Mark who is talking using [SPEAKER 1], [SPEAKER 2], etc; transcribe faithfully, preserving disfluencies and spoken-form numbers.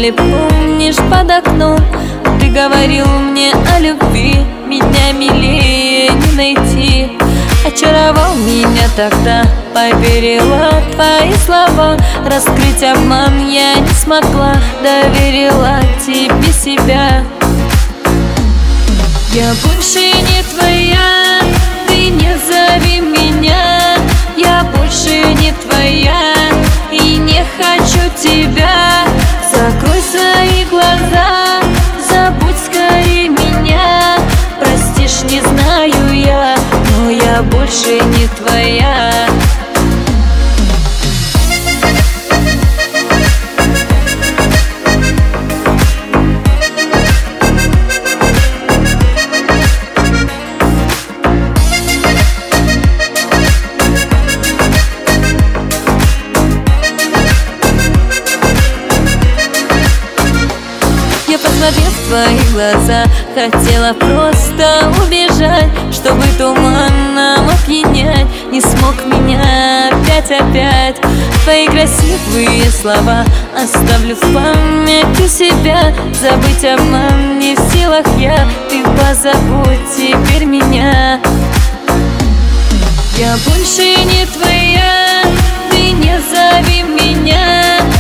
[SPEAKER 1] ли помнишь, под окном ты говорил мне о любви, меня милее не найти. Очаровал меня тогда, поверила в твои слова. Раскрыть обман я не смогла, доверила тебе себя. Я больше не твоя, ты не зови меня. Я больше не твоя и не хочу тебя. Закрой свои глаза, забудь скорее меня. Простишь, не знаю я, но я больше не твоя. Посмотрев в твои глаза, хотела просто убежать, чтобы туманом опьянять. Не смог меня опять-опять. Твои красивые слова оставлю в памяти себя. Забыть обман не в силах я, ты позабудь теперь меня. Я больше не твоя, ты не зови меня.